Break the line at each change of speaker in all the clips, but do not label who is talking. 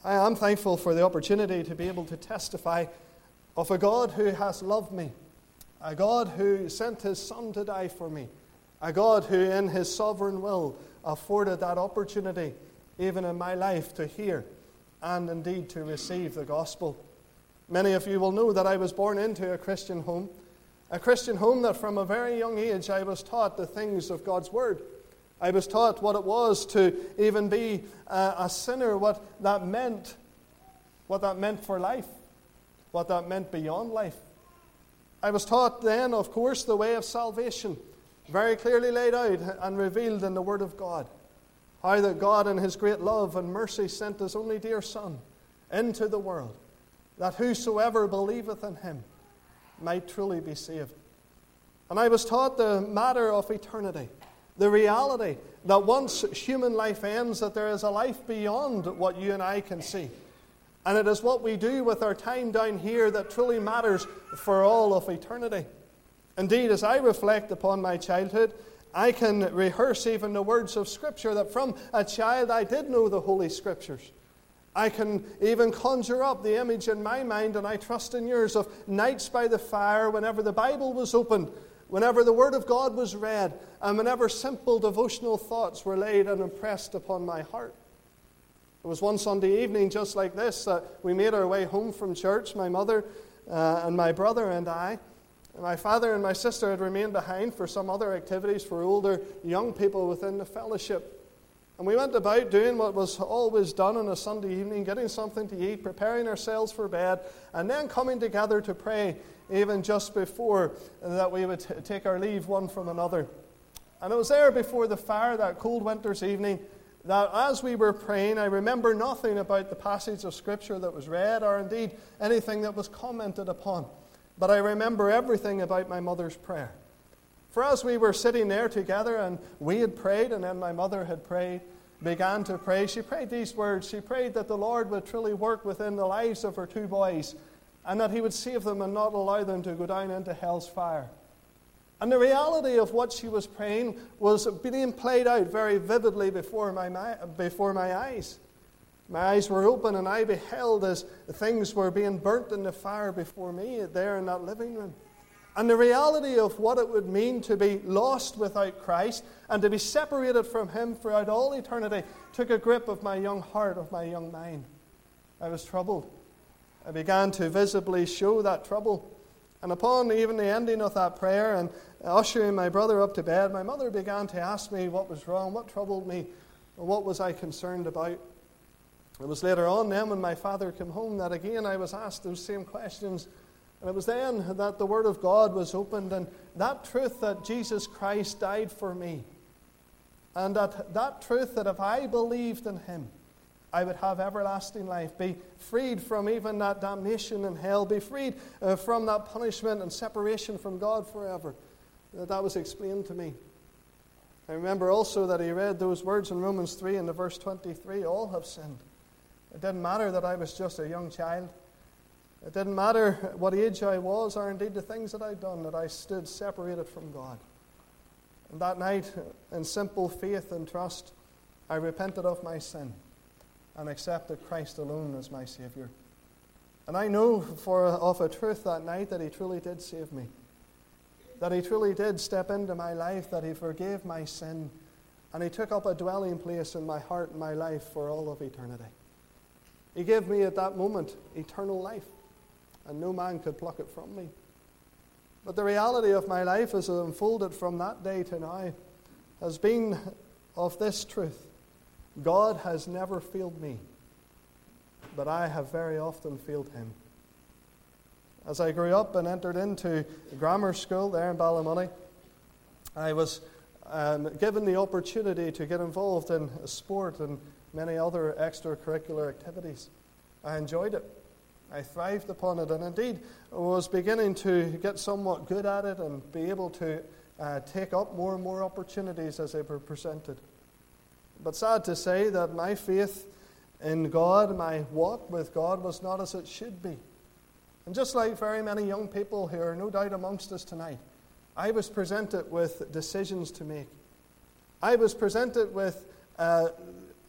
I am thankful for the opportunity to be able to testify of a God who has loved me, a God who sent his Son to die for me, a God who in his sovereign will afforded that opportunity, even in my life, to hear and indeed to receive the gospel. Many of you will know that I was born into a Christian home that from a very young age I was taught the things of God's Word. I was taught what it was to even be a sinner, what that meant for life, what that meant beyond life. I was taught then, of course, the way of salvation, very clearly laid out and revealed in the Word of God. How that God in his great love and mercy sent his only dear Son into the world, that whosoever believeth in him might truly be saved. And I was taught the matter of eternity, the reality that once human life ends, that there is a life beyond what you and I can see. And it is what we do with our time down here that truly matters for all of eternity. Indeed, as I reflect upon my childhood, I can rehearse even the words of Scripture that from a child I did know the Holy Scriptures. I can even conjure up the image in my mind, and I trust in yours, of nights by the fire whenever the Bible was opened, whenever the Word of God was read, and whenever simple devotional thoughts were laid and impressed upon my heart. It was one Sunday evening just like this that we made our way home from church, my mother and my brother and I. My father and my sister had remained behind for some other activities for older young people within the fellowship. And we went about doing what was always done on a Sunday evening, getting something to eat, preparing ourselves for bed, and then coming together to pray even just before that we would take our leave one from another. And it was there before the fire that cold winter's evening that as we were praying, I remember nothing about the passage of Scripture that was read or indeed anything that was commented upon. But I remember everything about my mother's prayer. For as we were sitting there together and we had prayed, and then my mother had prayed, began to pray, she prayed these words. She prayed that the Lord would truly work within the lives of her two boys, and that he would save them and not allow them to go down into hell's fire. And the reality of what she was praying was being played out very vividly before my eyes. My eyes were open, and I beheld as things were being burnt in the fire before me there in that living room. And the reality of what it would mean to be lost without Christ and to be separated from him throughout all eternity took a grip of my young heart, of my young mind. I was troubled. I began to visibly show that trouble. And upon even the ending of that prayer and ushering my brother up to bed, my mother began to ask me what was wrong, what troubled me, or what was I concerned about. It was later on then when my father came home that again I was asked those same questions. And it was then that the Word of God was opened, and that truth that Jesus Christ died for me, and that truth that if I believed in him, I would have everlasting life, be freed from even that damnation in hell, be freed from that punishment and separation from God forever. That was explained to me. I remember also that he read those words in Romans 3 in the verse 23, all have sinned. It didn't matter that I was just a young child. It didn't matter what age I was or indeed the things that I'd done, that I stood separated from God. And that night, in simple faith and trust, I repented of my sin and accepted Christ alone as my Savior. And I know of a truth that night that he truly did save me, that he truly did step into my life, that he forgave my sin, and he took up a dwelling place in my heart and my life for all of eternity. He gave me at that moment eternal life, and no man could pluck it from me. But the reality of my life as it unfolded from that day to now has been of this truth. God has never failed me, but I have very often failed him. As I grew up and entered into grammar school there in Ballymoney, I was given the opportunity to get involved in sport and many other extracurricular activities. I enjoyed it. I thrived upon it, and indeed was beginning to get somewhat good at it and be able to take up more and more opportunities as they were presented. But sad to say that my faith in God, my walk with God, was not as it should be. And just like very many young people who are no doubt amongst us tonight, I was presented with decisions to make. I was presented with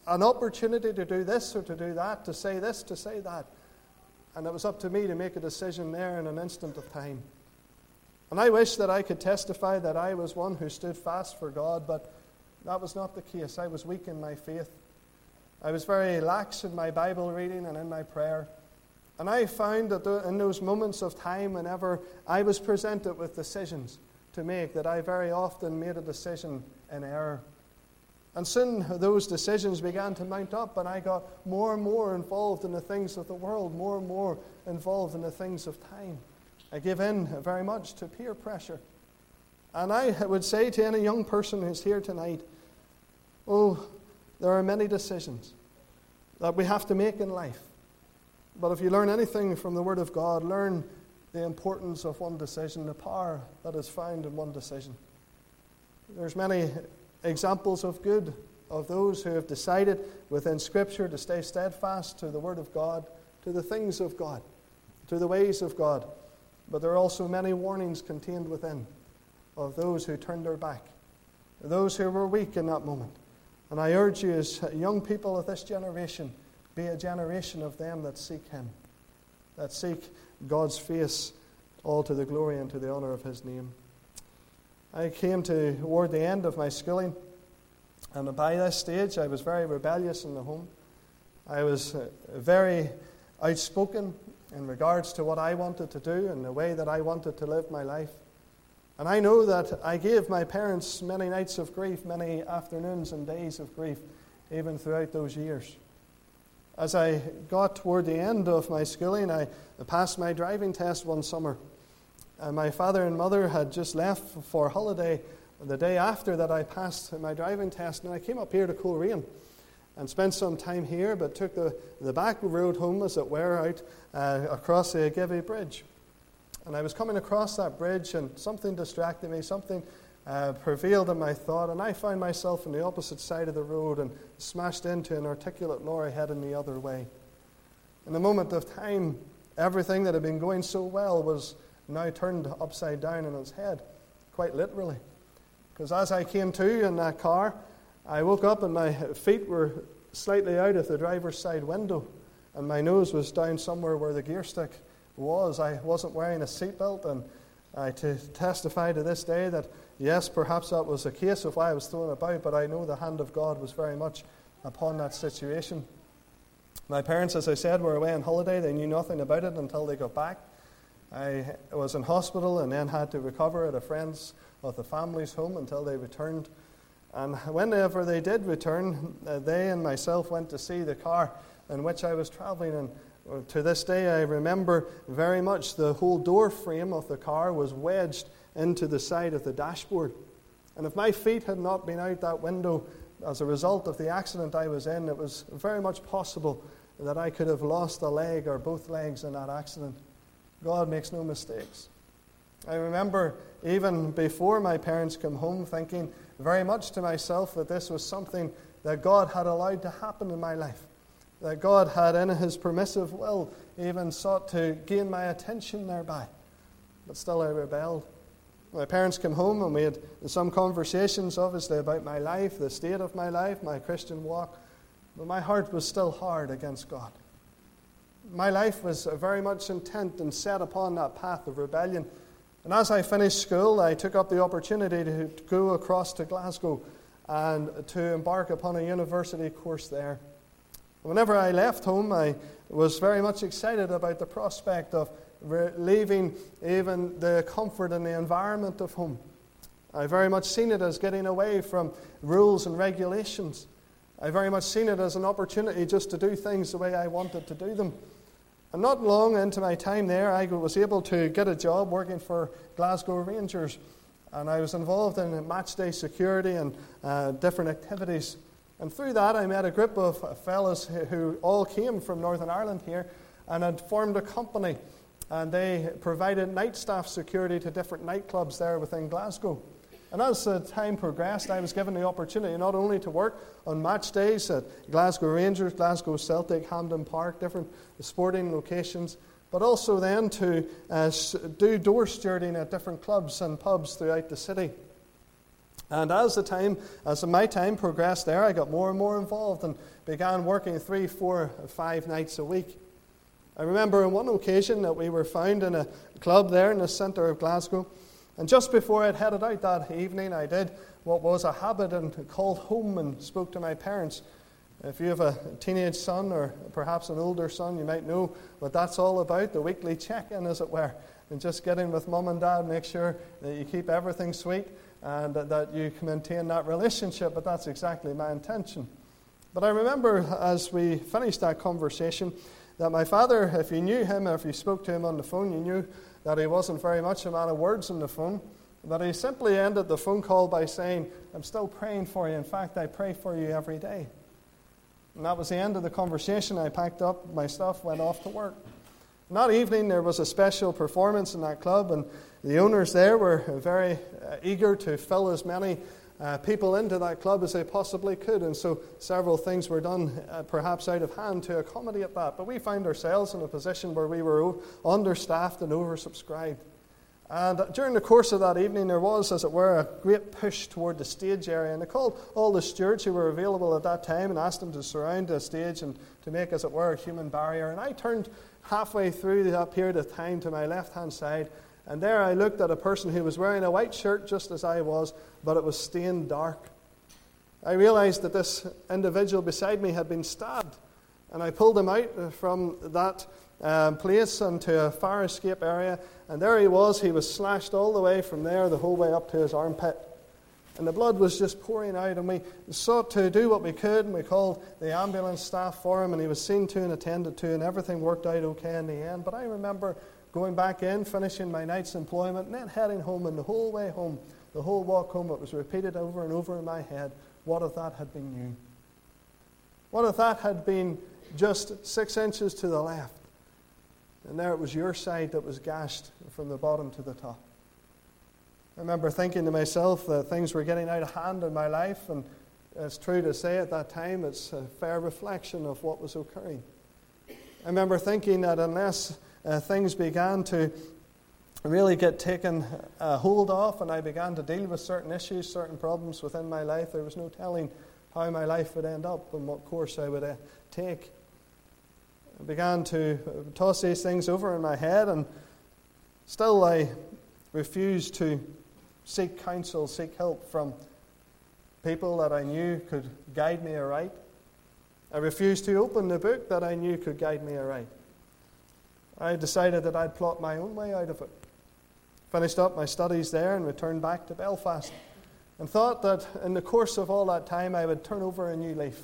an opportunity to do this or to do that, to say this, to say that. And it was up to me to make a decision there in an instant of time. And I wish that I could testify that I was one who stood fast for God, but that was not the case. I was weak in my faith. I was very lax in my Bible reading and in my prayer. And I found that in those moments of time, whenever I was presented with decisions to make, that I very often made a decision in error. And soon those decisions began to mount up, and I got more and more involved in the things of the world, more and more involved in the things of time. I gave in very much to peer pressure. And I would say to any young person who's here tonight, there are many decisions that we have to make in life. But if you learn anything from the Word of God, learn the importance of one decision, the power that is found in one decision. There's many examples of good, of those who have decided within Scripture to stay steadfast to the Word of God, to the things of God, to the ways of God. But there are also many warnings contained within of those who turned their back, those who were weak in that moment. And I urge you, as young people of this generation, be a generation of them that seek Him, that seek God's face, all to the glory and to the honor of His name. I came toward the end of my schooling, and by this stage I was very rebellious in the home. I was very outspoken in regards to what I wanted to do and the way that I wanted to live my life. And I know that I gave my parents many nights of grief, many afternoons and days of grief, even throughout those years. As I got toward the end of my schooling, I passed my driving test one summer. And my father and mother had just left for holiday the day after that I passed my driving test. And I came up here to Coleraine and spent some time here, but took the back road home, as it were, out across the Givy Bridge. And I was coming across that bridge, and something distracted me, something prevailed in my thought, and I found myself on the opposite side of the road and smashed into an articulate lorry heading the other way. In a moment of time, everything that had been going so well was now turned upside down in its head, quite literally. Because as I came to in that car, I woke up and my feet were slightly out of the driver's side window, and my nose was down somewhere where the gear stick was. I wasn't wearing a seatbelt, and I testify to this day that yes, perhaps that was a case of why I was thrown about, but I know the hand of God was very much upon that situation. My parents, as I said, were away on holiday. They knew nothing about it until they got back. I was in hospital and then had to recover at a friend's of the family's home until they returned. And whenever they did return, they and myself went to see the car in which I was traveling. And to this day, I remember very much the whole door frame of the car was wedged into the side of the dashboard. And if my feet had not been out that window as a result of the accident I was in, it was very much possible that I could have lost a leg or both legs in that accident. God makes no mistakes. I remember even before my parents came home thinking very much to myself that this was something that God had allowed to happen in my life. That God had, in His permissive will, even sought to gain my attention thereby. But still I rebelled. My parents came home and we had some conversations, obviously, about my life, the state of my life, my Christian walk. But my heart was still hard against God. My life was very much intent and set upon that path of rebellion. And as I finished school, I took up the opportunity to go across to Glasgow and to embark upon a university course there. Whenever I left home, I was very much excited about the prospect of leaving even the comfort and the environment of home. I very much seen it as getting away from rules and regulations. I very much seen it as an opportunity just to do things the way I wanted to do them. And not long into my time there, I was able to get a job working for Glasgow Rangers. And I was involved in match day security and different activities. And through that, I met a group of fellows who all came from Northern Ireland here and had formed a company. And they provided night staff security to different nightclubs there within Glasgow. And as the time progressed, I was given the opportunity not only to work on match days at Glasgow Rangers, Glasgow Celtic, Hampden Park, different sporting locations, but also then to do door stewarding at different clubs and pubs throughout the city. And as my time progressed there, I got more and more involved and began working 3, 4, 5 nights a week. I remember on one occasion that we were found in a club there in the centre of Glasgow. And just before I'd headed out that evening, I did what was a habit and called home and spoke to my parents. If you have a teenage son or perhaps an older son, you might know what that's all about, the weekly check-in, as it were. And just get in with mum and dad, make sure that you keep everything sweet and that you can maintain that relationship. But that's exactly my intention. But I remember as we finished that conversation that my father, if you knew him or if you spoke to him on the phone, you knew that he wasn't very much a man of words on the phone. But he simply ended the phone call by saying, "I'm still praying for you. In fact, I pray for you every day." And that was the end of the conversation. I packed up my stuff, went off to work. And that evening there was a special performance in that club, and the owners there were very eager to fill as many people into that club as they possibly could. And so several things were done perhaps out of hand to accommodate that. But we found ourselves in a position where we were understaffed and oversubscribed. And during the course of that evening, there was, as it were, a great push toward the stage area. And they called all the stewards who were available at that time and asked them to surround the stage and to make, as it were, a human barrier. And I turned halfway through that period of time to my left-hand side, and there I looked at a person who was wearing a white shirt just as I was, but it was stained dark. I realized that this individual beside me had been stabbed, and I pulled him out from that place into a fire escape area, and there he was slashed all the way from there, the whole way up to his armpit. And the blood was just pouring out, and we sought to do what we could, and we called the ambulance staff for him, and he was seen to and attended to, and everything worked out okay in the end. But I remember going back in, finishing my night's employment, and then heading home, and the whole way home, the whole walk home, it was repeated over and over in my head, what if that had been you? What if that had been just 6 inches to the left? And there it was your side that was gashed from the bottom to the top. I remember thinking to myself that things were getting out of hand in my life, and it's true to say at that time it's a fair reflection of what was occurring. I remember thinking that unless things began to really get taken hold of and I began to deal with certain issues, certain problems within my life, there was no telling how my life would end up and what course I would take. I began to toss these things over in my head, and still I refused to seek counsel, seek help from people that I knew could guide me aright. I refused to open the book that I knew could guide me aright. I decided that I'd plot my own way out of it. Finished up my studies there and returned back to Belfast, and thought that in the course of all that time I would turn over a new leaf.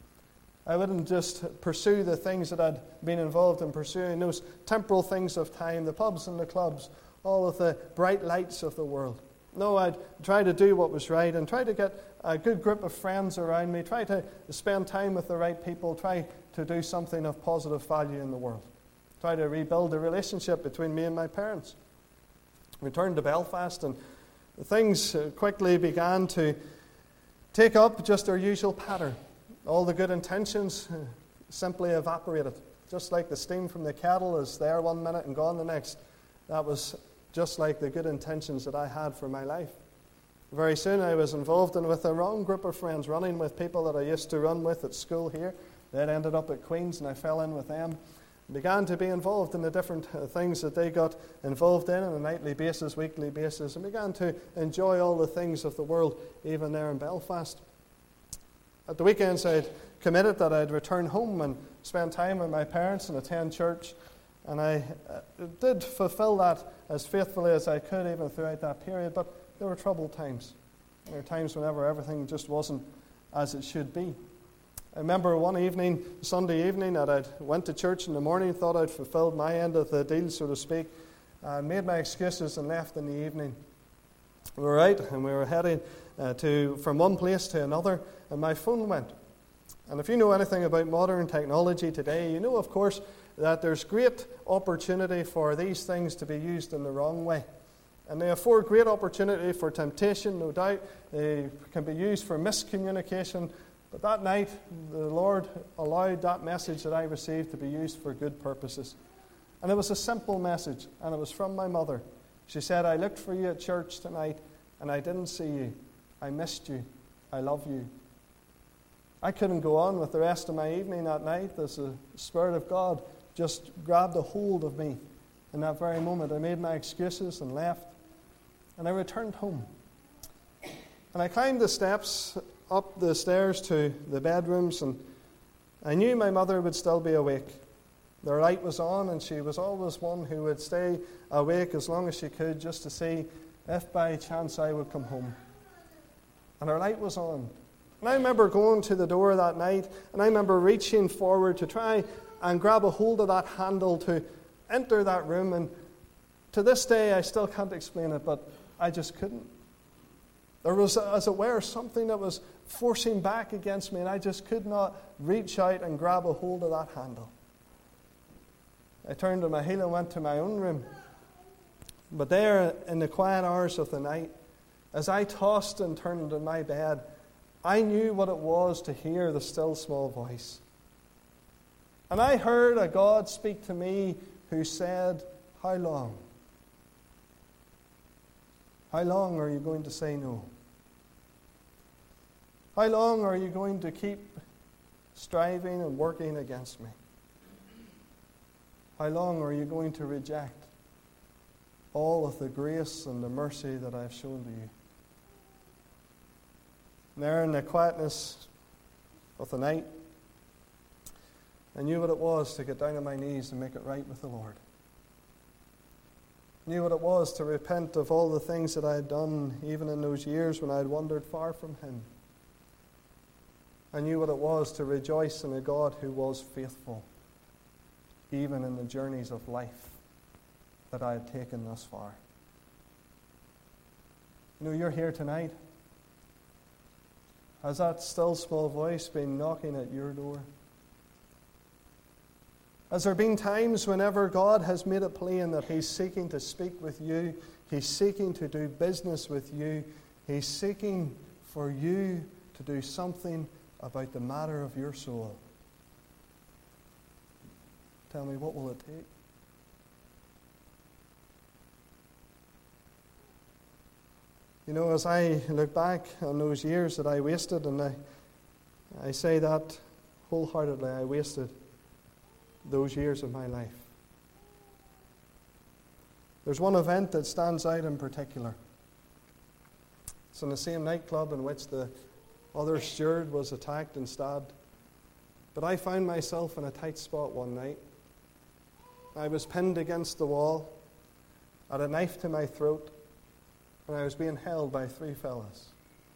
I wouldn't just pursue the things that I'd been involved in pursuing, those temporal things of time, the pubs and the clubs, all of the bright lights of the world. No, I'd try to do what was right and try to get a good group of friends around me, try to spend time with the right people, try to do something of positive value in the world. Try to rebuild the relationship between me and my parents. Returned to Belfast, and things quickly began to take up just their usual pattern. All the good intentions simply evaporated. Just like the steam from the kettle is there one minute and gone the next. That was just like the good intentions that I had for my life. Very soon I was involved with a wrong group of friends, running with people that I used to run with at school here. They'd ended up at Queen's, and I fell in with them. Began to be involved in the different things that they got involved in on a nightly basis, weekly basis, and began to enjoy all the things of the world, even there in Belfast. At the weekends, I'd committed that I'd return home and spend time with my parents and attend church, and I did fulfill that as faithfully as I could even throughout that period, but there were troubled times. There were times whenever everything just wasn't as it should be. I remember one evening, Sunday evening, that I went to church in the morning, thought I'd fulfilled my end of the deal, so to speak, and made my excuses and left in the evening. We were out and we were heading from one place to another, and my phone went. And if you know anything about modern technology today, you know, of course, that there's great opportunity for these things to be used in the wrong way. And they afford great opportunity for temptation, no doubt. They can be used for miscommunication. But that night, the Lord allowed that message that I received to be used for good purposes. And it was a simple message, and it was from my mother. She said, "I looked for you at church tonight, and I didn't see you. I missed you. I love you. I couldn't go on with the rest of my evening that night as the Spirit of God just grabbed a hold of me in that very moment. I made my excuses and left, and I returned home. And I climbed the steps up the stairs to the bedrooms, and I knew my mother would still be awake. The light was on, and she was always one who would stay awake as long as she could just to see if by chance I would come home. And her light was on. And I remember going to the door that night, and I remember reaching forward to try and grab a hold of that handle to enter that room. And to this day, I still can't explain it, but I just couldn't. There was, as it were, something that was forcing back against me, and I just could not reach out and grab a hold of that handle. I turned on my heel and went to my own room. But there, in the quiet hours of the night, as I tossed and turned in my bed, I knew what it was to hear the still small voice. And I heard a God speak to me who said, "How long? How long are you going to say no? How long are you going to keep striving and working against me? How long are you going to reject all of the grace and the mercy that I have shown to you?" And there in the quietness of the night, I knew what it was to get down on my knees and make it right with the Lord. I knew what it was to repent of all the things that I had done, even in those years when I had wandered far from Him. I knew what it was to rejoice in a God who was faithful, even in the journeys of life that I had taken thus far. You know, you're here tonight. Has that still small voice been knocking at your door? Has there been times whenever God has made it plain that He's seeking to speak with you, He's seeking to do business with you, He's seeking for you to do something about the matter of your soul? Tell me, what will it take? You know, as I look back on those years that I wasted, and I say that wholeheartedly, I wasted those years of my life. There's one event that stands out in particular. It's in the same nightclub in which the other steward was attacked and stabbed. But I found myself in a tight spot one night. I was pinned against the wall, I had a knife to my throat, and I was being held by 3 fellas.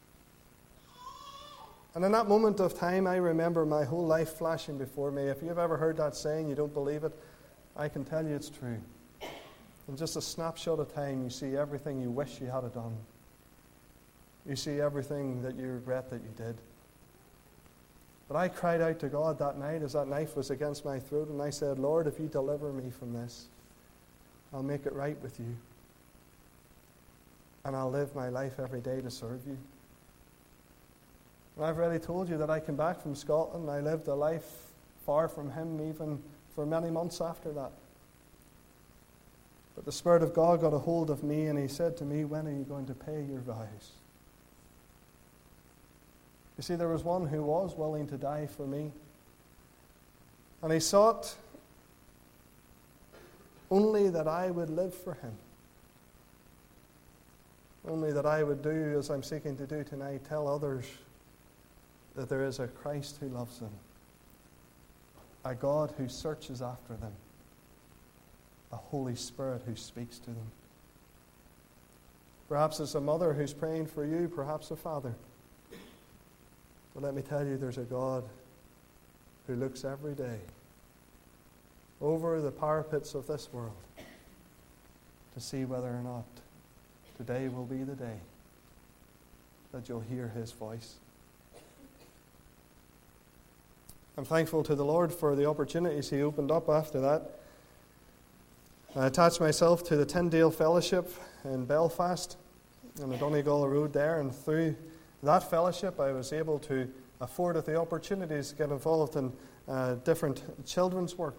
And in that moment of time, I remember my whole life flashing before me. If you've ever heard that saying, you don't believe it, I can tell you it's true. In just a snapshot of time, you see everything you wish you had done. You see everything that you regret that you did. But I cried out to God that night as that knife was against my throat, and I said, "Lord, if you deliver me from this, I'll make it right with you. And I'll live my life every day to serve you." And I've already told you that I came back from Scotland. I lived a life far from Him, even for many months after that. But the Spirit of God got a hold of me, and He said to me, "When are you going to pay your vows?" You see, there was one who was willing to die for me. And He sought only that I would live for Him. Only that I would do as I'm seeking to do tonight, tell others that there is a Christ who loves them, a God who searches after them, a Holy Spirit who speaks to them. Perhaps it's a mother who's praying for you, perhaps a father. But let me tell you, there's a God who looks every day over the parapets of this world to see whether or not today will be the day that you'll hear His voice. I'm thankful to the Lord for the opportunities He opened up after that. I attached myself to the Tyndale Fellowship in Belfast on the Donegal Road there, and through that fellowship I was able to afford the opportunities to get involved in different children's work.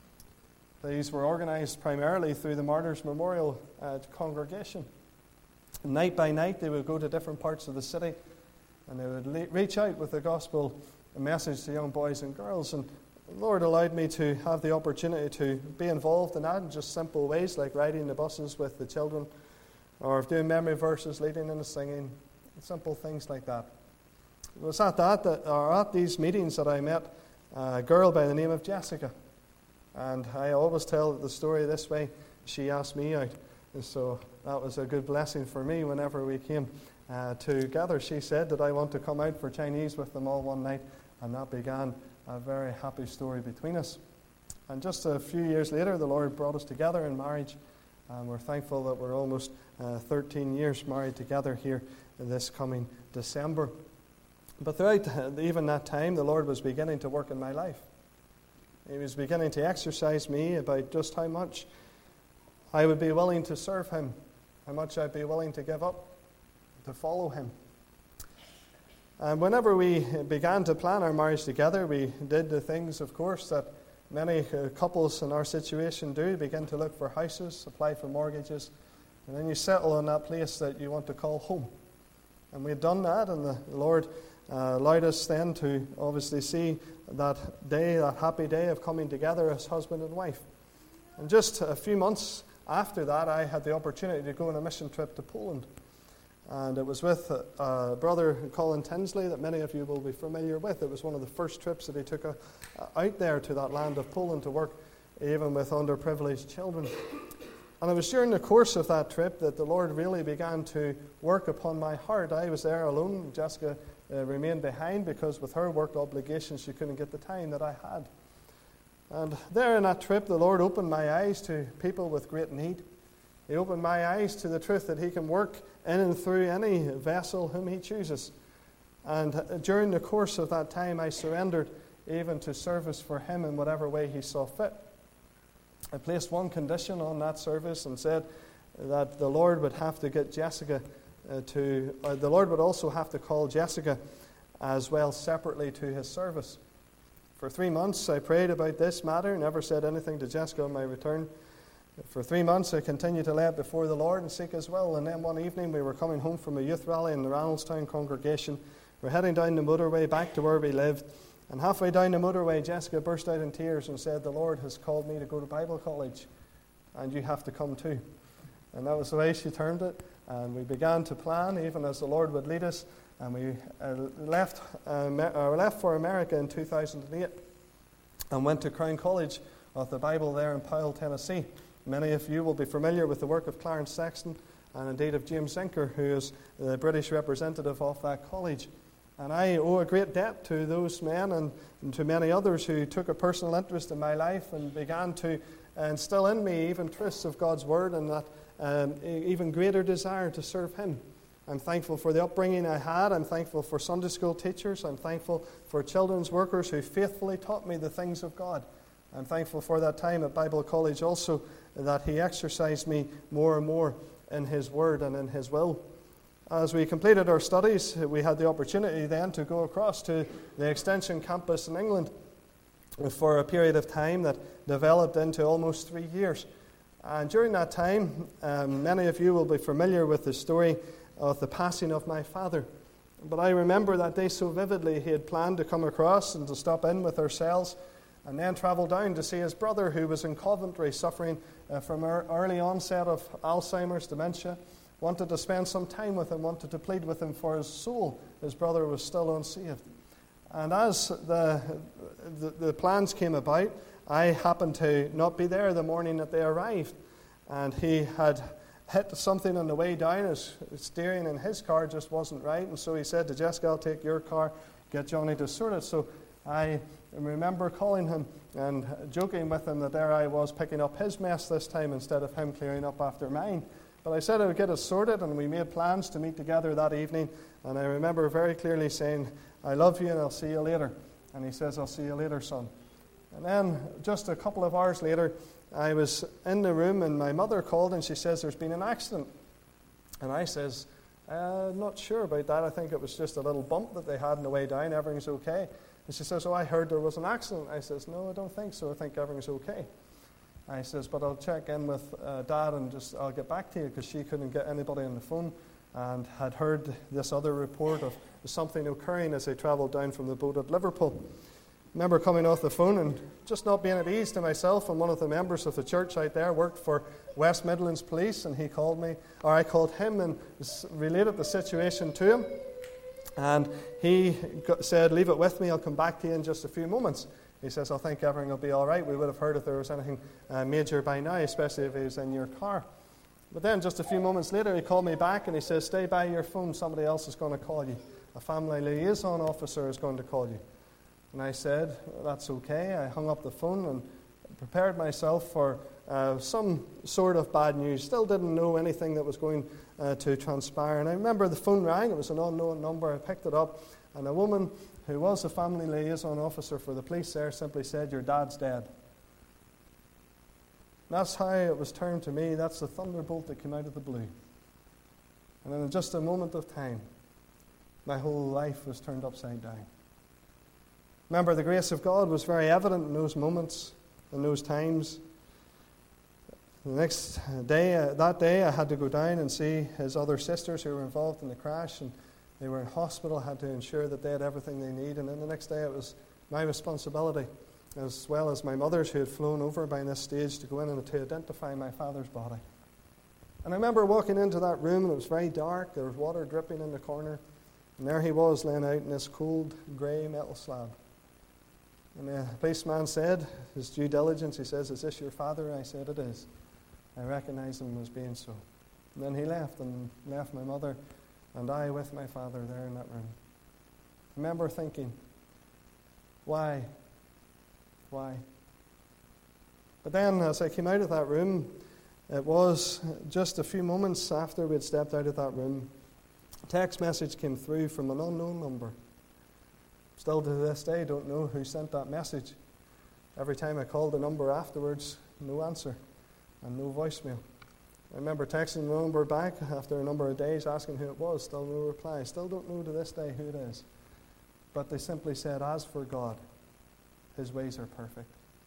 These were organised primarily through the Martyrs Memorial congregation. Night by night, they would go to different parts of the city, and they would reach out with the gospel message to young boys and girls. And the Lord allowed me to have the opportunity to be involved in that in just simple ways, like riding the buses with the children, or doing memory verses, leading in the singing, simple things like that. It was at these meetings that I met a girl by the name of Jessica. And I always tell the story this way: she asked me out. And so that was a good blessing for me whenever we came together. She said that I want to come out for Chinese with them all one night, and that began a very happy story between us. And just a few years later, the Lord brought us together in marriage, and we're thankful that we're almost 13 years married together here this coming December. But throughout even that time, the Lord was beginning to work in my life. He was beginning to exercise me about just how much I would be willing to serve Him, how much I'd be willing to give up to follow Him. And whenever we began to plan our marriage together, we did the things, of course, that many couples in our situation do: begin to look for houses, apply for mortgages, and then you settle on that place that you want to call home. And we'd done that, and the Lord allowed us then to obviously see that day, that happy day of coming together as husband and wife. And just a few months after that, I had the opportunity to go on a mission trip to Poland. And it was with Brother Colin Tinsley that many of you will be familiar with. It was one of the first trips that he took out there to that land of Poland to work even with underprivileged children. And it was during the course of that trip that the Lord really began to work upon my heart. I was there alone. Jessica remained behind because with her work obligations she couldn't get the time that I had. And there in that trip, the Lord opened my eyes to people with great need. He opened my eyes to the truth that He can work in and through any vessel whom He chooses. And during the course of that time, I surrendered even to service for Him in whatever way He saw fit. I placed one condition on that service and said that the Lord would have to get Jessica the Lord would also have to call Jessica as well separately to His service. For 3 months I prayed about this matter, never said anything to Jessica on my return. For 3 months I continued to lay it before the Lord and seek His will. And then one evening we were coming home from a youth rally in the Randallstown congregation. We're heading down the motorway back to where we lived. And halfway down the motorway, Jessica burst out in tears and said, "The Lord has called me to go to Bible college, and you have to come too." And that was the way she termed it. And we began to plan, even as the Lord would lead us. And we left for America in 2008 and went to Crown College of the Bible there in Powell, Tennessee. Many of you will be familiar with the work of Clarence Sexton and indeed of James Zinker, who is the British representative of that college. And I owe a great debt to those men and to many others who took a personal interest in my life and began to instill in me even truths of God's Word and that even greater desire to serve Him. I'm thankful for the upbringing I had. I'm thankful for Sunday school teachers. I'm thankful for children's workers who faithfully taught me the things of God. I'm thankful for that time at Bible College also, that He exercised me more and more in His Word and in His will. As we completed our studies, we had the opportunity then to go across to the Extension campus in England for a period of time that developed into almost 3 years. And during that time, many of you will be familiar with the story of the passing of my father. But I remember that day so vividly. He had planned to come across and to stop in with ourselves and then travel down to see his brother, who was in Coventry suffering from early onset of Alzheimer's dementia. Wanted to spend some time with him, wanted to plead with him for his soul. His brother was still unsaved. And as the plans came about, I happened to not be there the morning that they arrived. And he had hit something on the way down. His steering in his car just wasn't right. And so he said to Jessica, "I'll take your car, get Johnny to sort it." So I remember calling him and joking with him that there I was picking up his mess this time instead of him clearing up after mine. But I said I would get it sorted, and we made plans to meet together that evening. And I remember very clearly saying, "I love you and I'll see you later." And he says, "I'll see you later, son." And then just a couple of hours later, I was in the room and my mother called and she says, "There's been an accident." And I says, "Not sure about that. I think it was just a little bump that they had on the way down. Everything's okay." And she says, "Oh, I heard there was an accident." I says, "No, I don't think so. I think everything's okay." I says, "But I'll check in with Dad and I'll get back to you," because she couldn't get anybody on the phone and had heard this other report of something occurring as they travelled down from the boat at Liverpool. I remember coming off the phone and just not being at ease to myself, and one of the members of the church out there worked for West Midlands Police, and he called me, or I called him and related the situation to him. And he said, "Leave it with me, I'll come back to you in just a few moments." He says, "I think everything will be all right. We would have heard if there was anything major by now, especially if he was in your car." But then just a few moments later, he called me back and he says, "Stay by your phone, somebody else is going to call you. A family liaison officer is going to call you." And I said, "That's okay." I hung up the phone and prepared myself for some sort of bad news. Still didn't know anything that was going to transpire. And I remember the phone rang. It was an unknown number. I picked it up, and a woman who was a family liaison officer for the police there simply said, "Your dad's dead." That's how it was turned to me. That's the thunderbolt that came out of the blue. And in just a moment of time, my whole life was turned upside down. Remember, the grace of God was very evident in those moments, in those times. The next day, that day, I had to go down and see his other sisters who were involved in the crash, and they were in hospital. I had to ensure that they had everything they need. And then the next day, it was my responsibility, as well as my mother's, who had flown over by this stage, to go in and to identify my father's body. And I remember walking into that room, and it was very dark. There was water dripping in the corner. And there he was, laying out in this cold, grey metal slab. And the policeman said, his due diligence, he says, "Is this your father?" I said, "It is." I recognized him as being so. And then he left, and left my mother and I with my father there in that room. I remember thinking, why? Why? But then, as I came out of that room, it was just a few moments after we had stepped out of that room, a text message came through from an unknown number. Still to this day, don't know who sent that message. Every time I called the number afterwards, no answer and no voicemail. I remember texting the number back after a number of days asking who it was, still no reply. Still don't know to this day who it is. But they simply said, "As for God, His ways are perfect."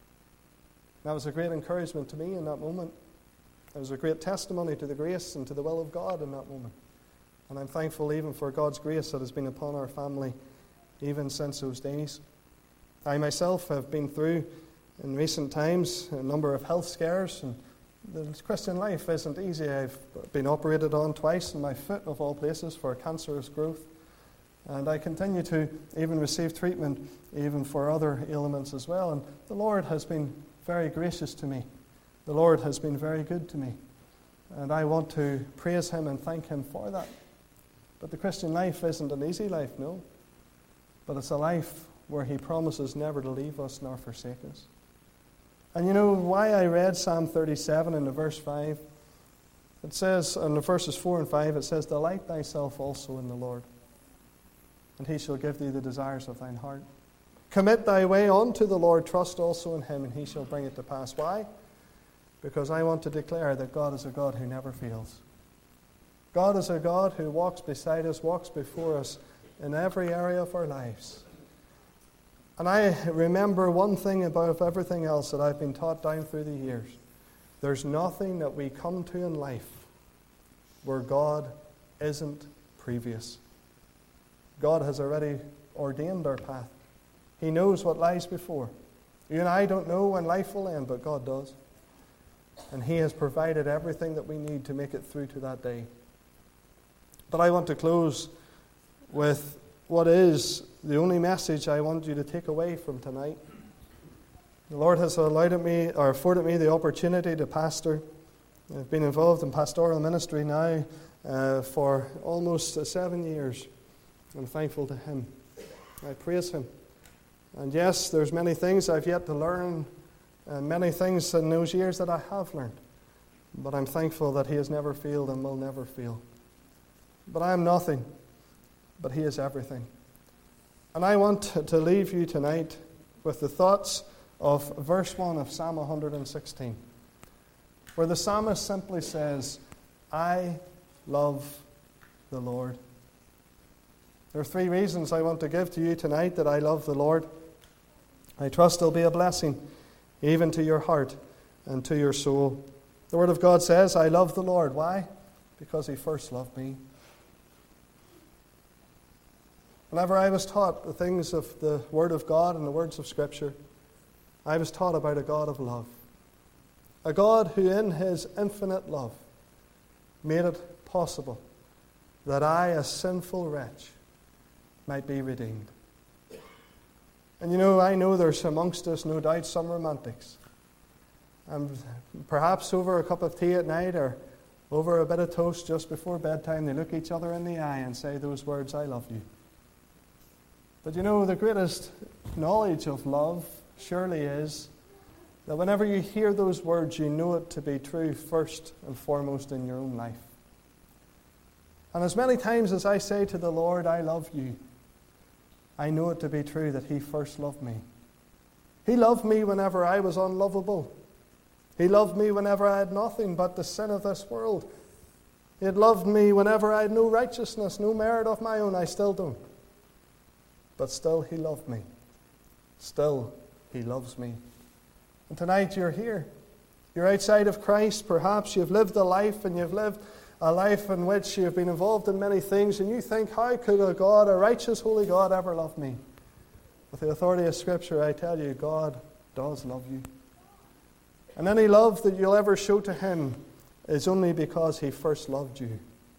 That was a great encouragement to me in that moment. It was a great testimony to the grace and to the will of God in that moment. And I'm thankful even for God's grace that has been upon our family even since those days. I myself have been through, in recent times, a number of health scares, and the Christian life isn't easy. I've been operated on twice in my foot, of all places, for cancerous growth. And I continue to even receive treatment even for other ailments as well. And the Lord has been very gracious to me. The Lord has been very good to me. And I want to praise Him and thank Him for that. But the Christian life isn't an easy life, no. But it's a life where He promises never to leave us nor forsake us. And you know why I read Psalm 37 in the verse 5? It says, in the verses 4 and 5, it says, "Delight thyself also in the Lord, and He shall give thee the desires of thine heart. Commit thy way unto the Lord, trust also in Him, and He shall bring it to pass." Why? Because I want to declare that God is a God who never fails. God is a God who walks beside us, walks before us in every area of our lives. And I remember one thing above everything else that I've been taught down through the years. There's nothing that we come to in life where God isn't previous. God has already ordained our path. He knows what lies before. You and I don't know when life will end, but God does. And He has provided everything that we need to make it through to that day. But I want to close with what is the only message I want you to take away from tonight. The Lord has allowed me, or afforded me, the opportunity to pastor. I've been involved in pastoral ministry now for almost 7 years. I'm thankful to Him. I praise Him. And yes, there's many things I've yet to learn, and many things in those years that I have learned. But I'm thankful that He has never failed and will never fail. But I am nothing, but He is everything. And I want to leave you tonight with the thoughts of verse 1 of Psalm 116, where the psalmist simply says, "I love the Lord." There are 3 reasons I want to give to you tonight that I love the Lord. I trust it'll be a blessing even to your heart and to your soul. The Word of God says, "I love the Lord." Why? Because He first loved me. Whenever I was taught the things of the Word of God and the words of Scripture, I was taught about a God of love. A God who in His infinite love made it possible that I, a sinful wretch, might be redeemed. And I know there's amongst us, no doubt, some romantics. And perhaps over a cup of tea at night or over a bit of toast just before bedtime, they look each other in the eye and say those words, "I love you." But the greatest knowledge of love surely is that whenever you hear those words, you know it to be true first and foremost in your own life. And as many times as I say to the Lord, "I love you," I know it to be true that He first loved me. He loved me whenever I was unlovable. He loved me whenever I had nothing but the sin of this world. He had loved me whenever I had no righteousness, no merit of my own. I still don't. But still He loved me. Still He loves me. And tonight you're here. You're outside of Christ. Perhaps you've lived a life, and you've lived a life in which you've been involved in many things, and you think, how could a God, a righteous, holy God, ever love me? With the authority of Scripture, I tell you, God does love you. And any love that you'll ever show to Him is only because He first loved you.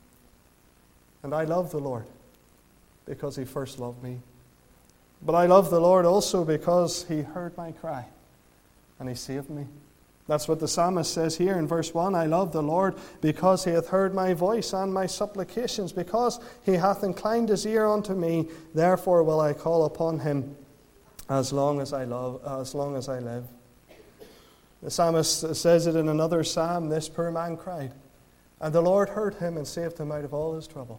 And I love the Lord because He first loved me. But I love the Lord also because He heard my cry and He saved me. That's what the psalmist says here in verse 1. "I love the Lord because He hath heard my voice and my supplications, because He hath inclined His ear unto me. Therefore will I call upon Him as long as I live." The psalmist says it in another psalm, "This poor man cried, and the Lord heard him and saved him out of all his trouble."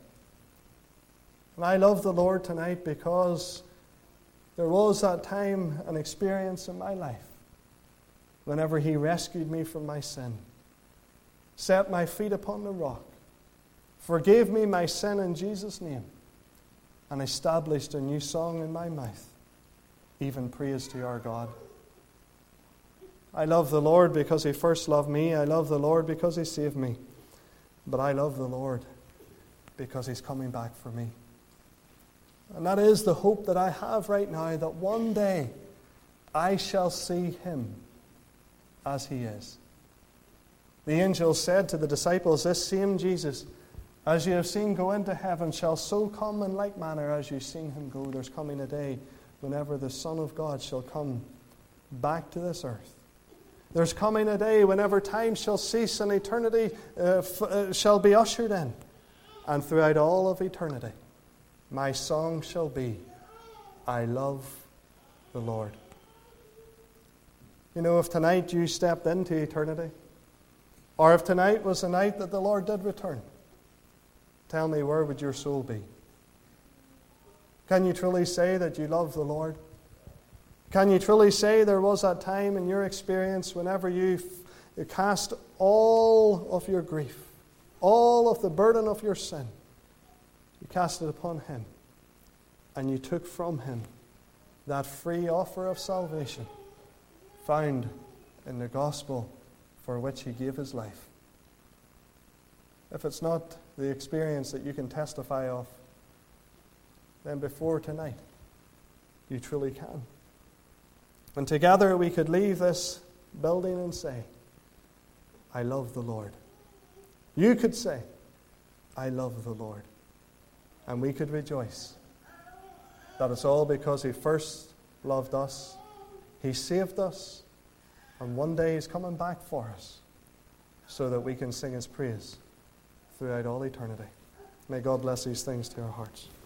And I love the Lord tonight because there was that time and experience in my life whenever He rescued me from my sin, set my feet upon the rock, forgave me my sin in Jesus' name, and established a new song in my mouth, even praise to our God. I love the Lord because He first loved me. I love the Lord because He saved me. But I love the Lord because He's coming back for me. And that is the hope that I have right now, that one day I shall see Him as He is. The angel said to the disciples, "This same Jesus, as you have seen go into heaven, shall so come in like manner as you've seen Him go." There's coming a day whenever the Son of God shall come back to this earth. There's coming a day whenever time shall cease and eternity shall be ushered in. And throughout all of eternity, my song shall be, "I love the Lord." If tonight you stepped into eternity, or if tonight was the night that the Lord did return, tell me, where would your soul be? Can you truly say that you love the Lord? Can you truly say there was that time in your experience whenever you cast all of your grief, all of the burden of your sin, you cast it upon Him, and you took from Him that free offer of salvation found in the gospel for which He gave His life? If it's not the experience that you can testify of, then before tonight, you truly can. And together we could leave this building and say, "I love the Lord." You could say, "I love the Lord." And we could rejoice that it's all because He first loved us, He saved us, and one day He's coming back for us so that we can sing His praise throughout all eternity. May God bless these things to our hearts.